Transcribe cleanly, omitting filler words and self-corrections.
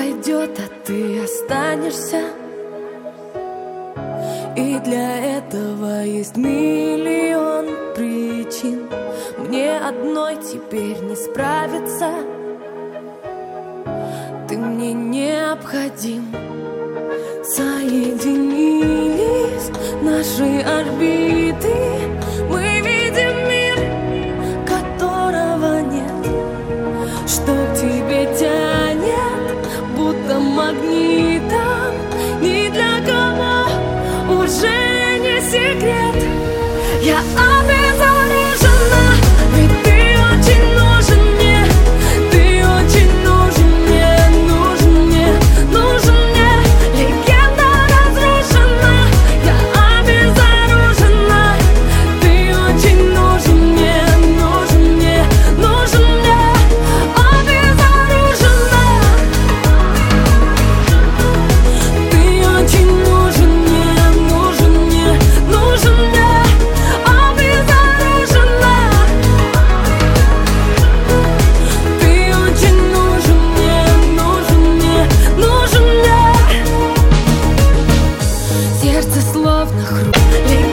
пройдет, а ты останешься. И для этого есть миллион причин. Мне одной теперь не справиться. Ты мне необходим. Соединились наши орбиты. Мы видим мир, которого нет. Что к тебе тянет, будто магнитом. Ни для кого уже не секрет. Я обезоружена, ведь ты очень нужен мне. Ты очень нужен мне, нужен мне, нужен мне. Легенда разрушена, я обезоружена. Ты очень нужен мне, нужен мне, нужен мне. Обезоружена. Ты очень нужен мне, нужен мне, нужен мне. Обезоружена. Ты очень нужен мне, нужен мне, нужен мне. Сердце словно хрусталь.